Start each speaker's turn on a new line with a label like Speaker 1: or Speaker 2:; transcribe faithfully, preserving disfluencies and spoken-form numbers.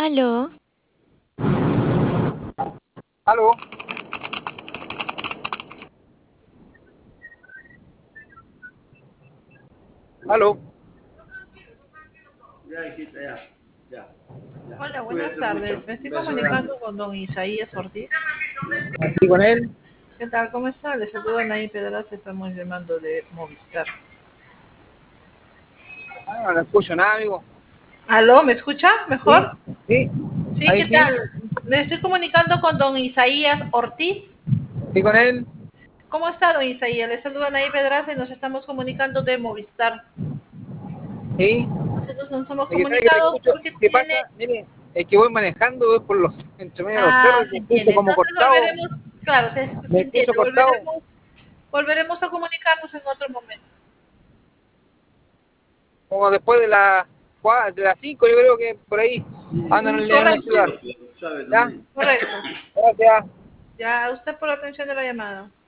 Speaker 1: Aló,
Speaker 2: Aló, aló.
Speaker 3: Ya, hijita, ya. Ya. Ya.
Speaker 4: Hola, buenas
Speaker 3: Cuídate mucho.
Speaker 4: tardes. Me estoy
Speaker 3: Un beso grande.
Speaker 4: comunicando con don Isaías Ortiz.
Speaker 2: Aquí con él.
Speaker 4: ¿Qué tal? ¿Cómo está? Les saluda Naí Pedraza. Estamos llamando de Movistar.
Speaker 2: Ah, no, no escucho nada, amigo.
Speaker 4: ¿Aló? ¿Me escucha
Speaker 2: Sí,
Speaker 4: mejor?
Speaker 2: sí,
Speaker 4: Sí,
Speaker 2: ahí
Speaker 4: ¿qué
Speaker 2: sí.
Speaker 4: tal? Me estoy comunicando con don Isaías Ortiz.
Speaker 2: Sí, con él.
Speaker 4: ¿Cómo está, don Isaías? Les saluda Naí Pedraza y nos estamos comunicando de Movistar.
Speaker 2: Sí.
Speaker 4: Nosotros nos hemos
Speaker 2: Es que sabe que te
Speaker 4: comunicado
Speaker 2: escucho.
Speaker 4: porque
Speaker 2: ¿Qué
Speaker 4: tiene...
Speaker 2: pasa? Mire, es que voy manejando, voy por los, entre medio de los cerros
Speaker 4: Ah,
Speaker 2: y
Speaker 4: sí
Speaker 2: me escucho
Speaker 4: entiende.
Speaker 2: como
Speaker 4: Entonces
Speaker 2: cortado.
Speaker 4: volveremos, claro, se, se
Speaker 2: Me escucho
Speaker 4: entiende.
Speaker 2: cortado.
Speaker 4: Volveremos, volveremos a comunicarnos en otro momento.
Speaker 2: Como después de las cua- de las cinco, yo creo que por ahí
Speaker 3: Sí,
Speaker 2: ando en,
Speaker 4: Mm,
Speaker 2: el- en la
Speaker 4: correcto,
Speaker 2: ciudad.
Speaker 3: sabe
Speaker 2: ¿Ya?
Speaker 3: también.
Speaker 4: correcto.
Speaker 2: Gracias.
Speaker 4: Ya, a usted por la atención de la llamada.